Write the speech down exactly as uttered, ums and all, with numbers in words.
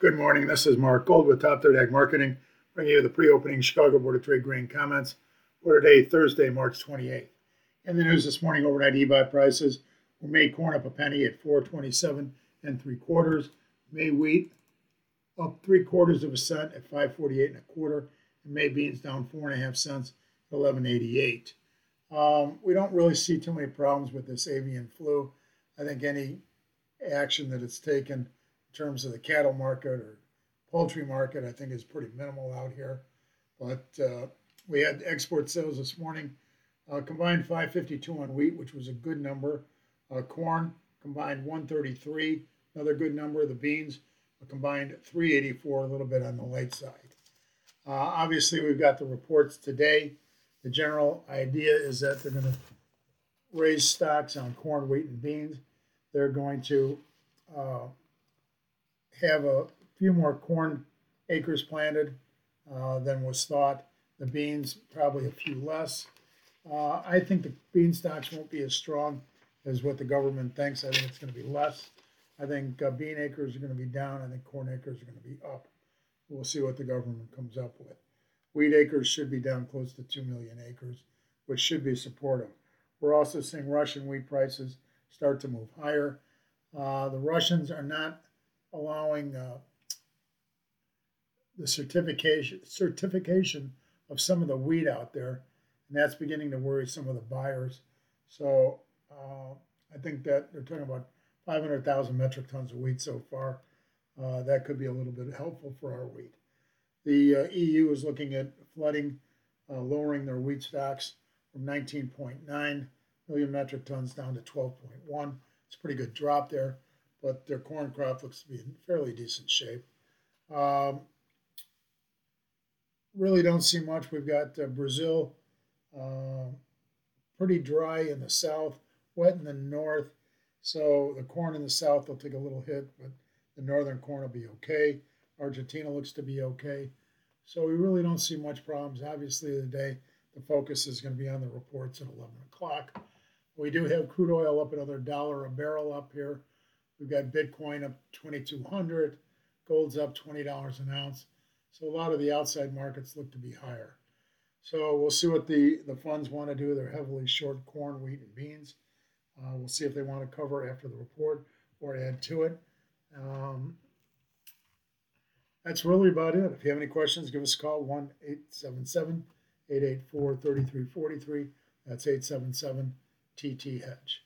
Good morning. This is Mark Gold with Top Third Ag Marketing, bringing you the pre-opening Chicago Board of Trade grain comments for today, Thursday, March twenty-eighth. In the news this morning, overnight E B I prices were May corn up a penny at four twenty-seven and three quarters. May wheat up three quarters of a cent at five forty-eight and a quarter, and May beans down four and a half cents at eleven eighty-eight. Um, we don't really see too many problems with this avian flu. I think any action that it's taken in terms of the cattle market or poultry market, I think is pretty minimal out here. But uh, we had export sales this morning, uh, combined five fifty-two on wheat, which was a good number. Uh, corn combined one thirty-three, another good number. The beans combined three eighty-four, a little bit on the light side. Uh, obviously, we've got the reports today. The general idea is that they're going to raise stocks on corn, wheat, and beans. They're going to uh, have a few more corn acres planted uh, than was thought. The beans, probably a few less. Uh, I think the bean stocks won't be as strong as what the government thinks. I think it's going to be less. I think uh, bean acres are going to be down. I think corn acres are going to be up. We'll see what the government comes up with. Wheat acres should be down close to two million acres, which should be supportive. We're also seeing Russian wheat prices start to move higher. Uh, the Russians are not allowing uh, the certification certification of some of the wheat out there, and that's beginning to worry some of the buyers. So uh, I think that they're talking about five hundred thousand metric tons of wheat so far. Uh, that could be a little bit helpful for our wheat. The uh, E U is looking at flooding, uh, lowering their wheat stocks from nineteen point nine million metric tons down to twelve point one. It's a pretty good drop there, but their corn crop looks to be in fairly decent shape. Um, really don't see much. We've got uh, Brazil, uh, pretty dry in the south, wet in the north. So the corn in the south will take a little hit, but the northern corn will be okay. Argentina looks to be okay. So we really don't see much problems. Obviously, today, the focus is going to be on the reports at eleven o'clock. We do have crude oil up another dollar a barrel up here. We've got Bitcoin up twenty-two hundred, gold's up twenty dollars an ounce. So a lot of the outside markets look to be higher. So we'll see what the, the funds want to do. They're heavily short corn, wheat, and beans. Uh, we'll see if they want to cover after the report or add to it. Um, that's really about it. If you have any questions, give us a call, one eight seven seven, eight eight four, three three four three. That's eight seven seven T T Hedge.